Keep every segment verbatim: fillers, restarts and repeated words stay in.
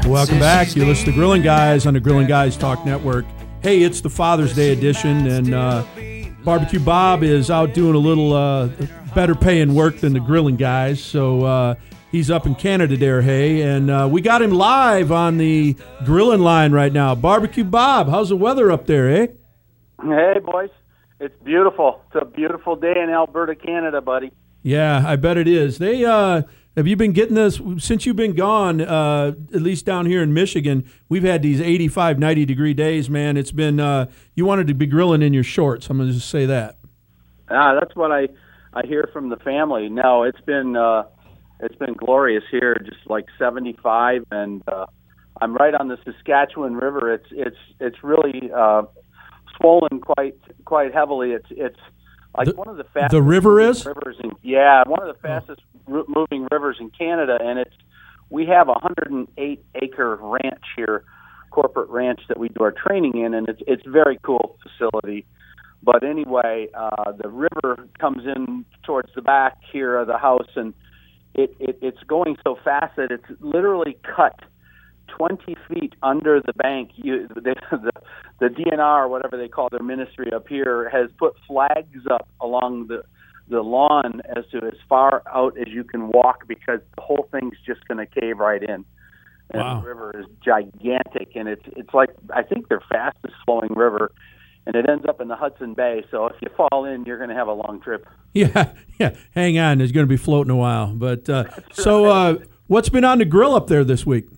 Welcome back. You listen to Grilling Guys on the Grilling Guys Talk Network. Hey, it's the Father's Day edition, and uh, Barbecue Bob is out doing a little uh, better paying work than the Grilling Guys, so uh, he's up in Canada there, hey, and uh, we got him live on the grilling line right now. Barbecue Bob, how's the weather up there, eh? Hey, boys. It's beautiful. It's a beautiful day in Alberta, Canada, buddy. Yeah, I bet it is. They uh, have you been getting this since you've been gone? Uh, at least down here in Michigan, we've had these eighty-five, ninety degree days. Man, it's been uh, you wanted to be grilling in your shorts. I'm going to just say that. Ah, that's what I I hear from the family. No, it's been uh, it's been glorious here, just like seventy-five, and uh, I'm right on the Saskatchewan River. It's it's it's really uh, swollen quite quite heavily. It's it's like the, one of the fastest. The river is rivers in, yeah, one of the fastest oh. moving rivers in Canada, and it's we have a one hundred eight acre ranch here, corporate ranch that we do our training in, and it's it's a very cool facility. But anyway, uh, the river comes in towards the back here of the house, and it, it it's going so fast that it's literally cut twenty feet under the bank. You, they, the the D N R, or whatever they call their ministry up here, has put flags up along the the lawn as to as far out as you can walk, because the whole thing's just going to cave right in. And wow. The river is gigantic, and it's it's like I think their fastest flowing river, and it ends up in the Hudson Bay. So if you fall in, you're going to have a long trip. Yeah, yeah. Hang on, it's going to be floating a while. But uh, so, uh, what's been on the grill up there this week?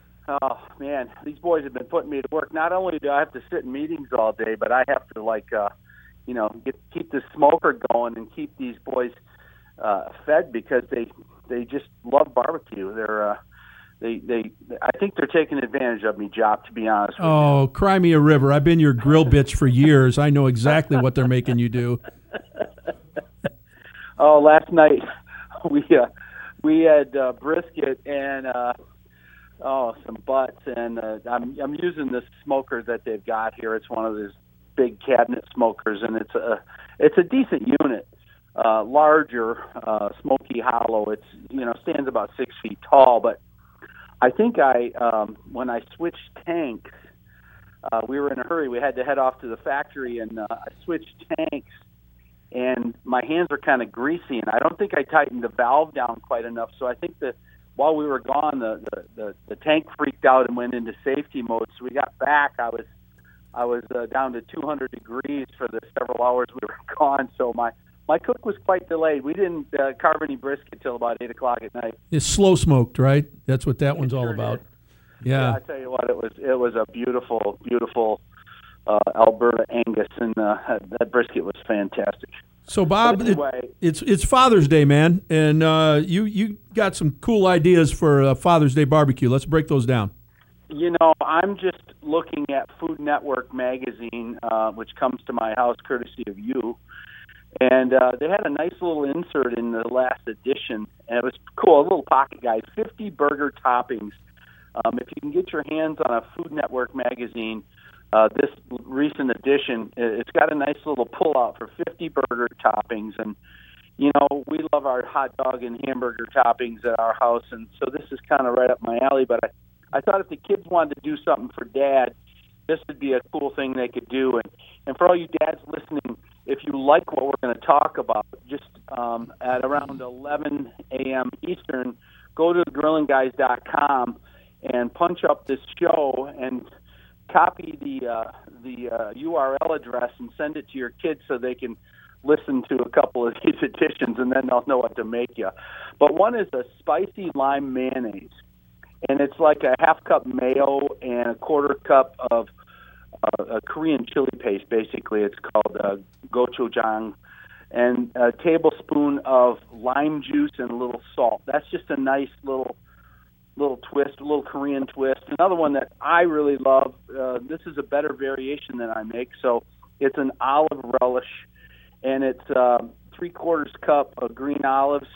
Oh, man, these boys have been putting me to work. Not only do I have to sit in meetings all day, but I have to, like, uh, you know, get, keep the smoker going and keep these boys uh, fed, because they they just love barbecue. They're, uh, they, they, I think they're taking advantage of me, Job, to be honest with oh, you. cry me a river. I've been your grill bitch for years. I know exactly what they're making you do. Oh, last night we uh, we had uh, brisket and uh, oh, some butts, and uh, I'm I'm using this smoker that they've got here. It's one of these big cabinet smokers, and it's a it's a decent unit, uh, larger, uh, smoky hollow. It's you know stands about six feet tall, but I think I um, when I switched tanks, uh, we were in a hurry. We had to head off to the factory, and uh, I switched tanks, and my hands are kind of greasy, and I don't think I tightened the valve down quite enough. So I think that while we were gone, the, the, the, the tank freaked out and went into safety mode. So we got back. I was I was uh, down to two hundred degrees for the several hours we were gone. So my, my cook was quite delayed. We didn't uh, carve any brisket till about eight o'clock at night. It's slow smoked, right? That's what that It one's all sure about. did. Yeah. yeah. I tell you what, it was it was a beautiful, beautiful uh, Alberta Angus, and uh, that brisket was fantastic. So, Bob, anyway, it, it's it's Father's Day, man, and uh, you you got some cool ideas for a Father's Day barbecue. Let's break those down. You know, I'm just looking at Food Network magazine, uh, which comes to my house courtesy of you, and uh, they had a nice little insert in the last edition, and it was cool, a little pocket guide, fifty burger toppings. Um, if you can get your hands on a Food Network magazine, Uh, this recent edition, it's got a nice little pull-out for fifty burger toppings. And, you know, we love our hot dog and hamburger toppings at our house, and so this is kind of right up my alley. But I, I thought if the kids wanted to do something for Dad, this would be a cool thing they could do. And, and for all you dads listening, if you like what we're going to talk about, just um, at around eleven a.m. Eastern, go to grilling guys dot com and punch up this show and copy the uh, the uh, U R L address and send it to your kids so they can listen to a couple of these editions, and then they'll know what to make you. But one is a spicy lime mayonnaise, and it's like a half cup mayo and a quarter cup of uh, a Korean chili paste. Basically, it's called uh, gochujang, and a tablespoon of lime juice and a little salt. That's just a nice little little twist, a little Korean twist. Another one that I really love, uh, this is a better variation than I make, so it's an olive relish, and it's uh, three-quarters cup of green olives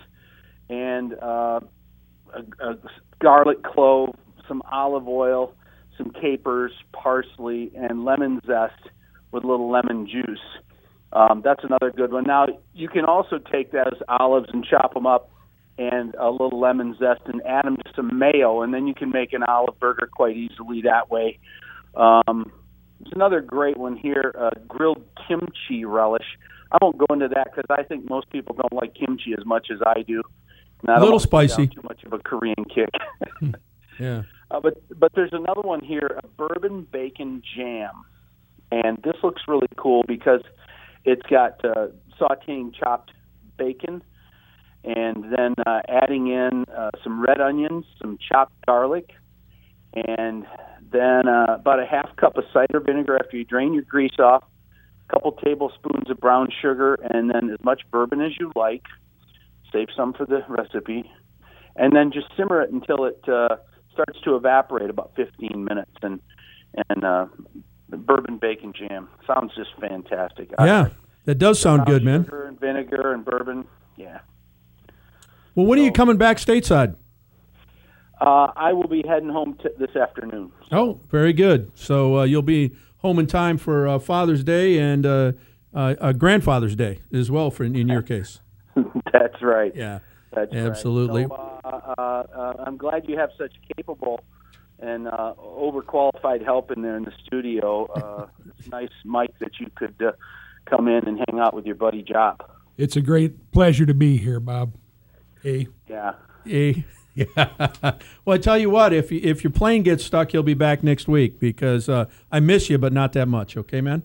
and uh, a, a garlic clove, some olive oil, some capers, parsley, and lemon zest with a little lemon juice. Um, that's another good one. Now, you can also take those olives and chop them up and a little lemon zest, and add them to some mayo, and then you can make an olive burger quite easily that way. Um, there's another great one here, uh, grilled kimchi relish. I won't go into that because I think most people don't like kimchi as much as I do. A little spicy. Too much of a Korean kick. Yeah. Uh, but but there's another one here, a bourbon bacon jam, and this looks really cool because it's got uh, sautéing chopped bacon, and then uh, adding in uh, some red onions, some chopped garlic, and then uh, about a half cup of cider vinegar after you drain your grease off, a couple tablespoons of brown sugar, and then as much bourbon as you like. Save some for the recipe, and then just simmer it until it uh, starts to evaporate, about fifteen minutes, and and uh, the bourbon bacon jam sounds just fantastic. Yeah, that does sound good, man. Sugar and vinegar and bourbon, yeah. Well, when so, are you coming back stateside? Uh, I will be heading home t- this afternoon. So. Oh, very good. So uh, you'll be home in time for uh, Father's Day and uh, uh, uh, Grandfather's Day as well, for in, in your case. That's right. Yeah, that's absolutely. Right. So, uh, uh, uh, I'm glad you have such capable and uh, overqualified help in there in the studio. Uh, it's nice, Mike, that you could uh, come in and hang out with your buddy Jop. It's a great pleasure to be here, Bob. Hey. Yeah. Hey. Yeah. Well, I tell you what, if you, if your plane gets stuck, you'll be back next week because uh, I miss you, but not that much. Okay, man.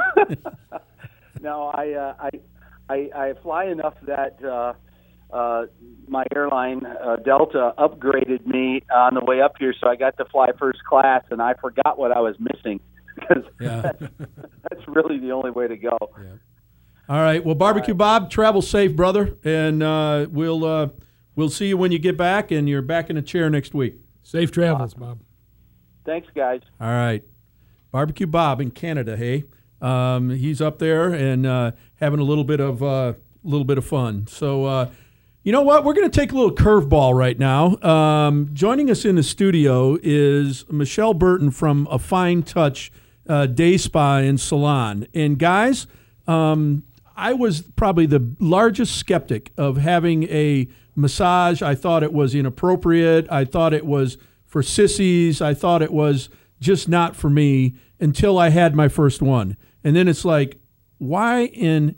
No, I, uh, I. I, I fly enough that uh, uh, my airline, uh, Delta, upgraded me on the way up here, so I got to fly first class, and I forgot what I was missing because yeah. that's, that's really the only way to go. Yeah. All right. Well, Barbecue right. Bob, travel safe, brother, and uh, we'll uh, we'll see you when you get back, and you're back in a chair next week. Safe travels, awesome. Bob. Thanks, guys. All right. Barbecue Bob in Canada, hey? Um, he's up there and uh, having a little bit of uh, little bit of fun. So, uh, you know what? We're going to take a little curveball right now. Um, joining us in the studio is Michelle Burton from A Fine Touch uh, Day Spa and Salon. And guys, um, I was probably the largest skeptic of having a massage. I thought it was inappropriate. I thought it was for sissies. I thought it was just not for me until I had my first one. And then it's like, why in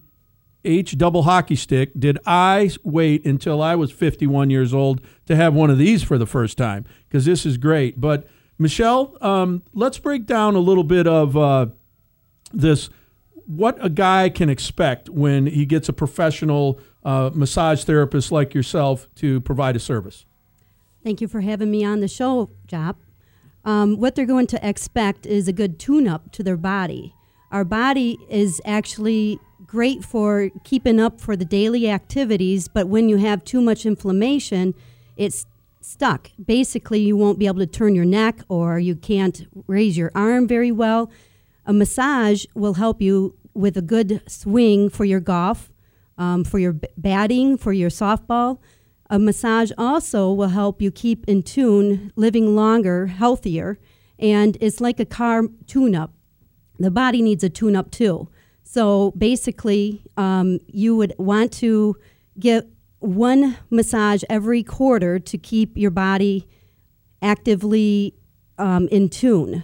H double hockey stick did I wait until I was fifty-one years old to have one of these for the first time? Because this is great. But Michelle, um, let's break down a little bit of uh, this, what a guy can expect when he gets a professional uh, massage therapist like yourself to provide a service. Thank you for having me on the show, Jop. Um, what they're going to expect is a good tune-up to their body. Our body is actually great for keeping up for the daily activities, but when you have too much inflammation, it's stuck. Basically, you won't be able to turn your neck or you can't raise your arm very well. A massage will help you with a good swing for your golf, um, for your b- batting, for your softball. A massage also will help you keep in tune, living longer, healthier, and it's like a car tune-up. The body needs a tune-up too. So basically, um, you would want to get one massage every quarter to keep your body actively um, in tune.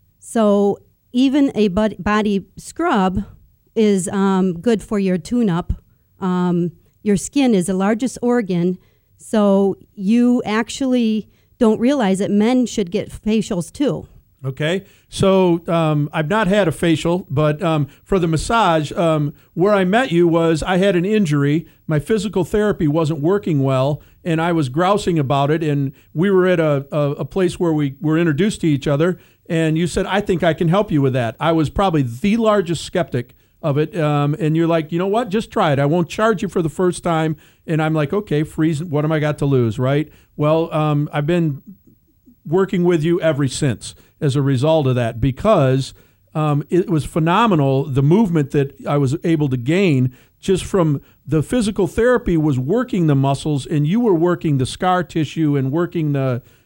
So even a body scrub is um, good for your tune-up. Um, your skin is the largest organ, so you actually don't realize that men should get facials too. Okay, so um, I've not had a facial, but um, for the massage, um, where I met you was I had an injury. My physical therapy wasn't working well, and I was grousing about it, and we were at a, a, a place where we were introduced to each other, and you said, I think I can help you with that. I was probably the largest skeptic of it, um, and you're like, you know what, just try it. I won't charge you for the first time, and I'm like, okay, freeze, what am I got to lose, right? Well, um, I've been working with you ever since as a result of that, because um, it was phenomenal, the movement that I was able to gain just from the physical therapy was working the muscles, and you were working the scar tissue and working the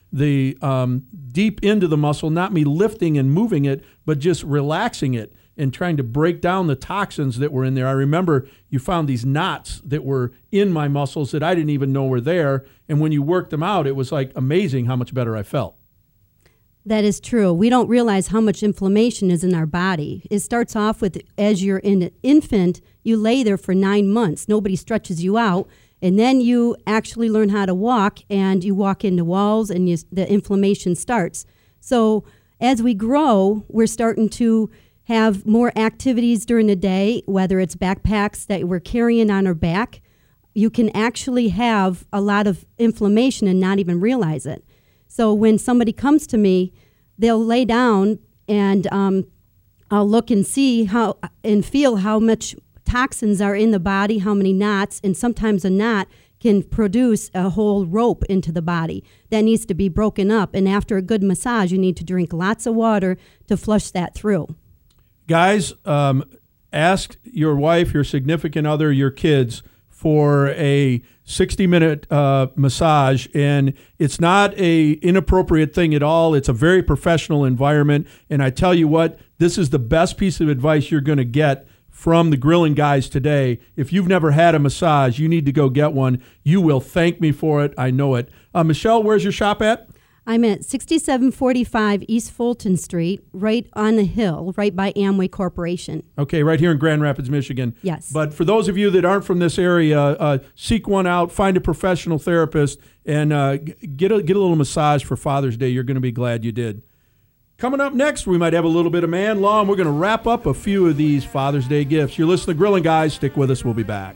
the um, deep into the muscle, not me lifting and moving it, but just relaxing it and trying to break down the toxins that were in there. I remember you found these knots that were in my muscles that I didn't even know were there. And when you worked them out, it was like amazing how much better I felt. That is true. We don't realize how much inflammation is in our body. It starts off with, as you're an infant, you lay there for nine months. Nobody stretches you out. And then you actually learn how to walk, and you walk into walls, and you, the inflammation starts. So as we grow, we're starting to have more activities during the day, whether it's backpacks that we're carrying on our back. You can actually have a lot of inflammation and not even realize it. So when somebody comes to me, they'll lay down, and um, I'll look and see how and feel how much toxins are in the body, how many knots, and sometimes a knot can produce a whole rope into the body that needs to be broken up. And after a good massage, you need to drink lots of water to flush that through. Guys, um, ask your wife, your significant other, your kids for a sixty-minute uh, massage, and it's not a inappropriate thing at all. It's a very professional environment, and I tell you what, this is the best piece of advice you're going to get from the Grilling Guys today. If you've never had a massage, you need to go get one. You will thank me for it. I know it. Uh, Michelle, where's your shop at? I'm at sixty-seven forty-five East Fulton Street, right on the hill, right by Amway Corporation. Okay, right here in Grand Rapids, Michigan. Yes. But for those of you that aren't from this area, uh, seek one out, find a professional therapist, and uh, get a get a little massage for Father's Day. You're going to be glad you did. Coming up next, we might have a little bit of man law, and we're going to wrap up a few of these Father's Day gifts. You're listening to Grilling Guys. Stick with us. We'll be back.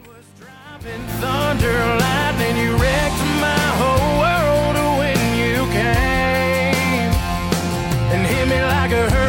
Thunder, lightning, you wrecked my whole world when you came and hit me like a hurricane.